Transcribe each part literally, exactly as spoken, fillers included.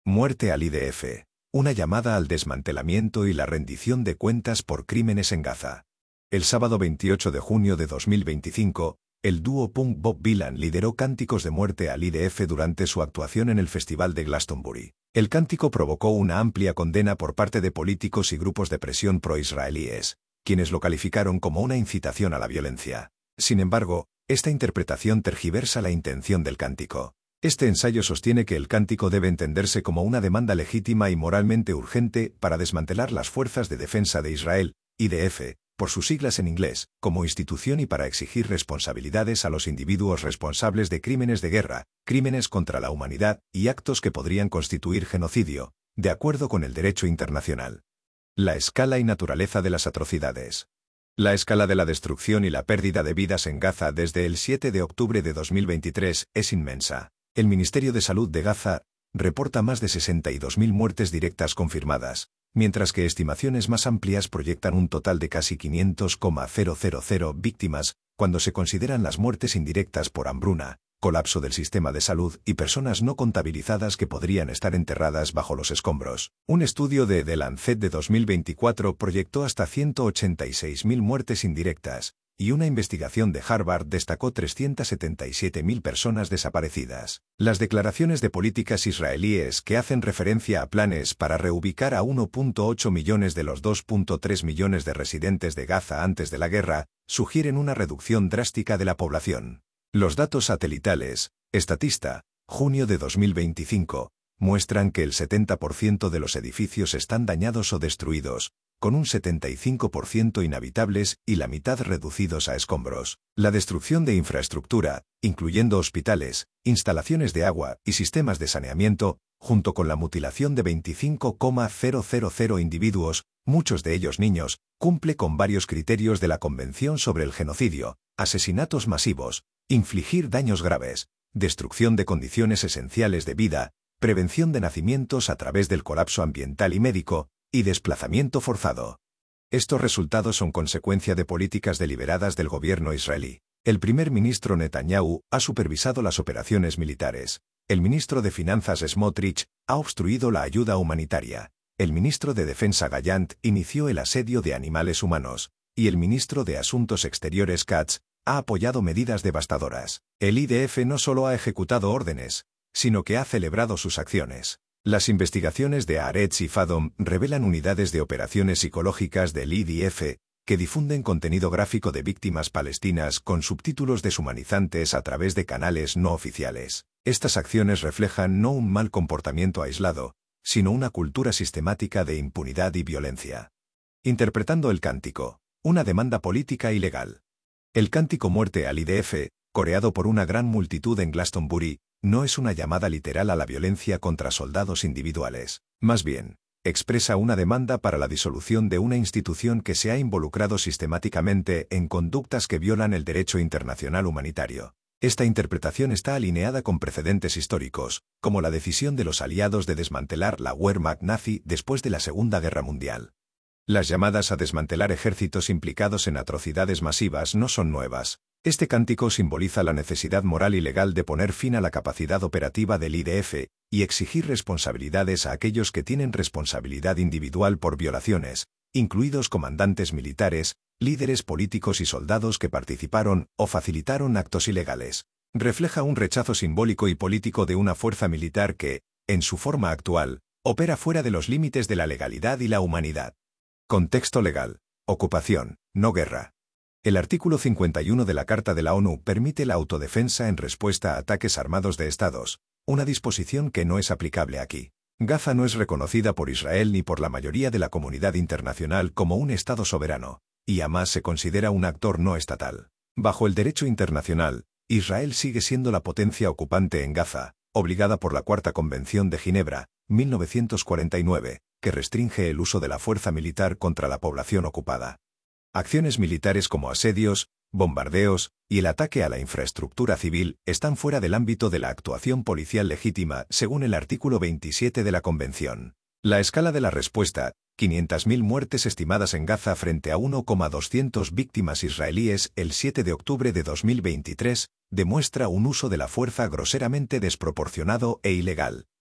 Muerte al I D F. Una llamada al desmantelamiento y la rendición de cuentas por crímenes en Gaza. El sábado veintiocho de junio de dos mil veinticinco, el dúo punk Bob Dylan lideró cánticos de muerte al I D F durante su actuación en el Festival de Glastonbury. El cántico provocó una amplia condena por parte de políticos y grupos de presión pro-israelíes, quienes lo calificaron como una incitación a la violencia. Sin embargo, esta interpretación tergiversa la intención del cántico. Este ensayo sostiene que el cántico debe entenderse como una demanda legítima y moralmente urgente para desmantelar las Fuerzas de Defensa de Israel, I D F, por sus siglas en inglés, como institución y para exigir responsabilidades a los individuos responsables de crímenes de guerra, crímenes contra la humanidad y actos que podrían constituir genocidio, de acuerdo con el derecho internacional. La escala y naturaleza de las atrocidades. La escala de la destrucción y la pérdida de vidas en Gaza desde el siete de octubre de dos mil veintitrés es inmensa. El Ministerio de Salud de Gaza reporta más de sesenta y dos mil muertes directas confirmadas, mientras que estimaciones más amplias proyectan un total de casi quinientas mil víctimas, cuando se consideran las muertes indirectas por hambruna, colapso del sistema de salud y personas no contabilizadas que podrían estar enterradas bajo los escombros. Un estudio de The Lancet de dos mil veinticuatro proyectó hasta ciento ochenta y seis mil muertes indirectas, y una investigación de Harvard destacó trescientas setenta y siete mil personas desaparecidas. Las declaraciones de políticas israelíes que hacen referencia a planes para reubicar a uno punto ocho millones de los dos punto tres millones de residentes de Gaza antes de la guerra sugieren una reducción drástica de la población. Los datos satelitales, Statista, junio de dos mil veinticinco, muestran que el setenta por ciento de los edificios están dañados o destruidos, con un setenta y cinco por ciento inhabitables y la mitad reducidos a escombros. La destrucción de infraestructura, incluyendo hospitales, instalaciones de agua y sistemas de saneamiento, junto con la mutilación de veinticinco mil individuos, muchos de ellos niños, cumple con varios criterios de la Convención sobre el Genocidio: asesinatos masivos, infligir daños graves, destrucción de condiciones esenciales de vida, prevención de nacimientos a través del colapso ambiental y médico, y desplazamiento forzado. Estos resultados son consecuencia de políticas deliberadas del gobierno israelí. El primer ministro Netanyahu ha supervisado las operaciones militares. El ministro de Finanzas Smotrich ha obstruido la ayuda humanitaria. El ministro de Defensa Gallant inició el asedio de animales humanos. Y el ministro de Asuntos Exteriores Katz ha apoyado medidas devastadoras. El I D F no solo ha ejecutado órdenes, sino que ha celebrado sus acciones. Las investigaciones de Haaretz y Fadom revelan unidades de operaciones psicológicas del I D F que difunden contenido gráfico de víctimas palestinas con subtítulos deshumanizantes a través de canales no oficiales. Estas acciones reflejan no un mal comportamiento aislado, sino una cultura sistemática de impunidad y violencia. Interpretando el cántico, una demanda política y legal. El cántico Muerte al I D F, coreado por una gran multitud en Glastonbury, no es una llamada literal a la violencia contra soldados individuales. Más bien, expresa una demanda para la disolución de una institución que se ha involucrado sistemáticamente en conductas que violan el derecho internacional humanitario. Esta interpretación está alineada con precedentes históricos, como la decisión de los aliados de desmantelar la Wehrmacht nazi después de la Segunda Guerra Mundial. Las llamadas a desmantelar ejércitos implicados en atrocidades masivas no son nuevas. Este cántico simboliza la necesidad moral y legal de poner fin a la capacidad operativa del I D F y exigir responsabilidades a aquellos que tienen responsabilidad individual por violaciones, incluidos comandantes militares, líderes políticos y soldados que participaron o facilitaron actos ilegales. Refleja un rechazo simbólico y político de una fuerza militar que, en su forma actual, opera fuera de los límites de la legalidad y la humanidad. Contexto legal. Ocupación, no guerra. El artículo cincuenta y uno de la Carta de la ONU permite la autodefensa en respuesta a ataques armados de estados, una disposición que no es aplicable aquí. Gaza no es reconocida por Israel ni por la mayoría de la comunidad internacional como un estado soberano, y además se considera un actor no estatal. Bajo el derecho internacional, Israel sigue siendo la potencia ocupante en Gaza, obligada por la Cuarta Convención de Ginebra, mil novecientos cuarenta y nueve, que restringe el uso de la fuerza militar contra la población ocupada. Acciones militares como asedios, bombardeos y el ataque a la infraestructura civil están fuera del ámbito de la actuación policial legítima según el artículo veintisiete de la Convención. La escala de la respuesta, quinientas mil muertes estimadas en Gaza frente a una coma doscientas víctimas israelíes el siete de octubre de dos mil veintitrés, demuestra un uso de la fuerza groseramente desproporcionado e ilegal.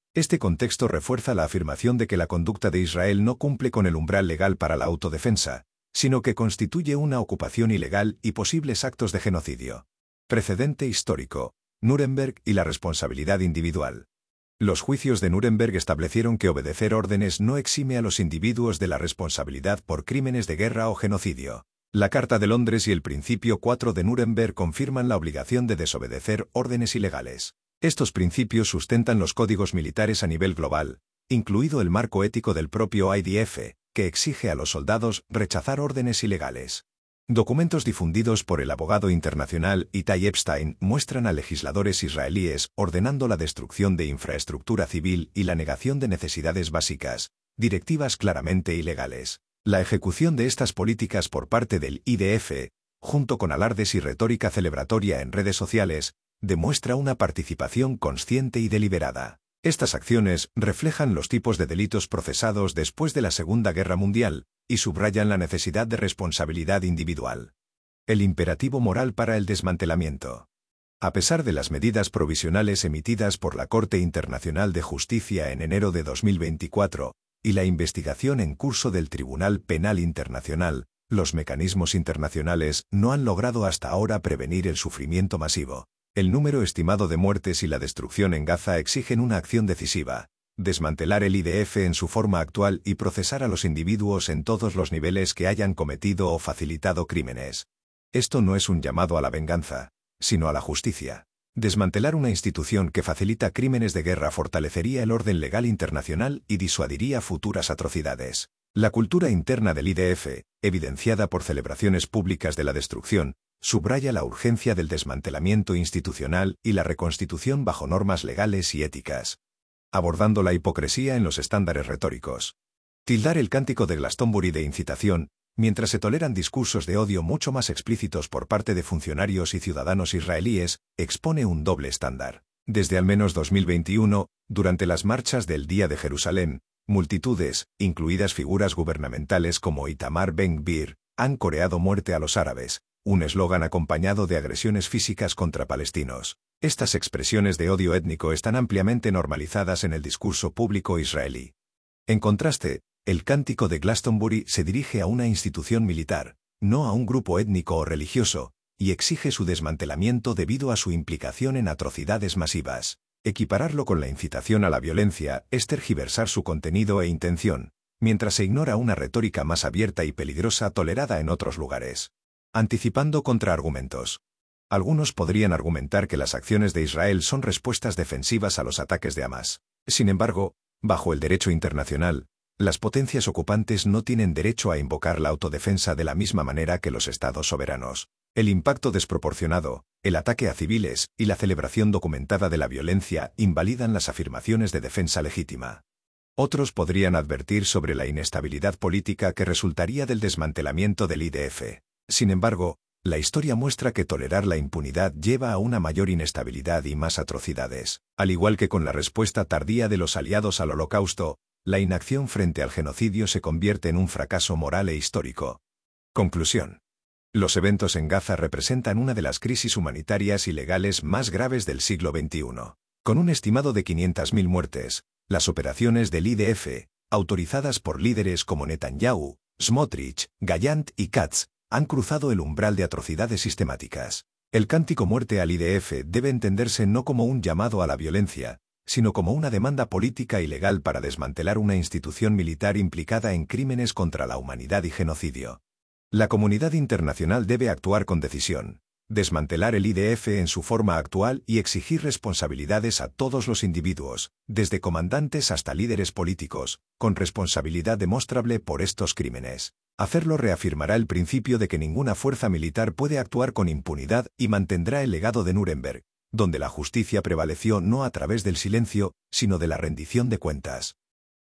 Este contexto refuerza la afirmación de que la conducta de Israel no cumple con el umbral legal para la autodefensa, sino que constituye una ocupación ilegal y posibles actos de genocidio. Precedente histórico: Nuremberg y la responsabilidad individual. Los juicios de Nuremberg establecieron que obedecer órdenes no exime a los individuos de la responsabilidad por crímenes de guerra o genocidio. La Carta de Londres y el Principio cuatro de Nuremberg confirman la obligación de desobedecer órdenes ilegales. Estos principios sustentan los códigos militares a nivel global, incluido el marco ético del propio I D F, que exige a los soldados rechazar órdenes ilegales. Documentos difundidos por el abogado internacional Itai Epstein muestran a legisladores israelíes ordenando la destrucción de infraestructura civil y la negación de necesidades básicas, directivas claramente ilegales. La ejecución de estas políticas por parte del I D F, junto con alardes y retórica celebratoria en redes sociales, demuestra una participación consciente y deliberada. Estas acciones reflejan los tipos de delitos procesados después de la Segunda Guerra Mundial y subrayan la necesidad de responsabilidad individual. El imperativo moral para el desmantelamiento. A pesar de las medidas provisionales emitidas por la Corte Internacional de Justicia en enero de dos mil veinticuatro y la investigación en curso del Tribunal Penal Internacional, los mecanismos internacionales no han logrado hasta ahora prevenir el sufrimiento masivo. El número estimado de muertes y la destrucción en Gaza exigen una acción decisiva: desmantelar el I D F en su forma actual y procesar a los individuos en todos los niveles que hayan cometido o facilitado crímenes. Esto no es un llamado a la venganza, sino a la justicia. Desmantelar una institución que facilita crímenes de guerra fortalecería el orden legal internacional y disuadiría futuras atrocidades. La cultura interna del I D F, evidenciada por celebraciones públicas de la destrucción, subraya la urgencia del desmantelamiento institucional y la reconstitución bajo normas legales y éticas. Abordando la hipocresía en los estándares retóricos. Tildar el cántico de Glastonbury de incitación, mientras se toleran discursos de odio mucho más explícitos por parte de funcionarios y ciudadanos israelíes, expone un doble estándar. Desde al menos dos mil veintiuno, durante las marchas del Día de Jerusalén, multitudes, incluidas figuras gubernamentales como Itamar Ben-Gvir, han coreado muerte a los árabes, un eslogan acompañado de agresiones físicas contra palestinos. Estas expresiones de odio étnico están ampliamente normalizadas en el discurso público israelí. En contraste, el cántico de Glastonbury se dirige a una institución militar, no a un grupo étnico o religioso, y exige su desmantelamiento debido a su implicación en atrocidades masivas. Equipararlo con la incitación a la violencia es tergiversar su contenido e intención, mientras se ignora una retórica más abierta y peligrosa tolerada en otros lugares. Anticipando contraargumentos. Algunos podrían argumentar que las acciones de Israel son respuestas defensivas a los ataques de Hamás. Sin embargo, bajo el derecho internacional, las potencias ocupantes no tienen derecho a invocar la autodefensa de la misma manera que los estados soberanos. El impacto desproporcionado, el ataque a civiles y la celebración documentada de la violencia invalidan las afirmaciones de defensa legítima. Otros podrían advertir sobre la inestabilidad política que resultaría del desmantelamiento del I D F. Sin embargo, la historia muestra que tolerar la impunidad lleva a una mayor inestabilidad y más atrocidades. Al igual que con la respuesta tardía de los aliados al Holocausto, la inacción frente al genocidio se convierte en un fracaso moral e histórico. Conclusión. Los eventos en Gaza representan una de las crisis humanitarias y legales más graves del siglo veintiuno. Con un estimado de quinientas mil muertes, las operaciones del I D F, autorizadas por líderes como Netanyahu, Smotrich, Gallant y Katz, han cruzado el umbral de atrocidades sistemáticas. El cántico muerte al I D F debe entenderse no como un llamado a la violencia, sino como una demanda política y legal para desmantelar una institución militar implicada en crímenes contra la humanidad y genocidio. La comunidad internacional debe actuar con decisión, desmantelar el I D F en su forma actual y exigir responsabilidades a todos los individuos, desde comandantes hasta líderes políticos, con responsabilidad demostrable por estos crímenes. Hacerlo reafirmará el principio de que ninguna fuerza militar puede actuar con impunidad y mantendrá el legado de Nuremberg, donde la justicia prevaleció no a través del silencio, sino de la rendición de cuentas.